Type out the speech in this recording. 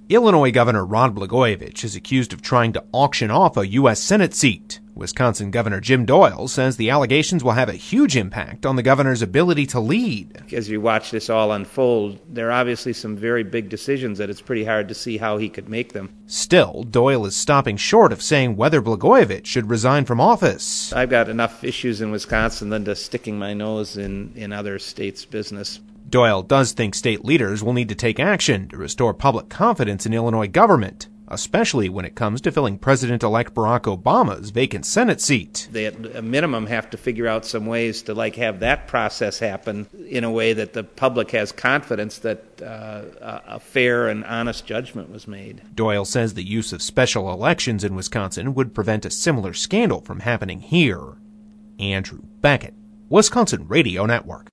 Illinois Governor Rod Blagojevich is accused of trying to auction off a U.S. Senate seat. Wisconsin Governor Jim Doyle says the allegations will have a huge impact on the governor's ability to lead. As you watch this all unfold, there are obviously some very big decisions that it's pretty hard to see how he could make them. Still, Doyle is stopping short of saying whether Blagojevich should resign from office. I've got enough issues in Wisconsin than to sticking my nose in other states' business. Doyle does think state leaders will need to take action to restore public confidence in Illinois government, especially when it comes to filling President-elect Barack Obama's vacant Senate seat. They at a minimum have to figure out some ways to have that process happen in a way that the public has confidence that a fair and honest judgment was made. Doyle says the use of special elections in Wisconsin would prevent a similar scandal from happening here. Andrew Beckett, Wisconsin Radio Network.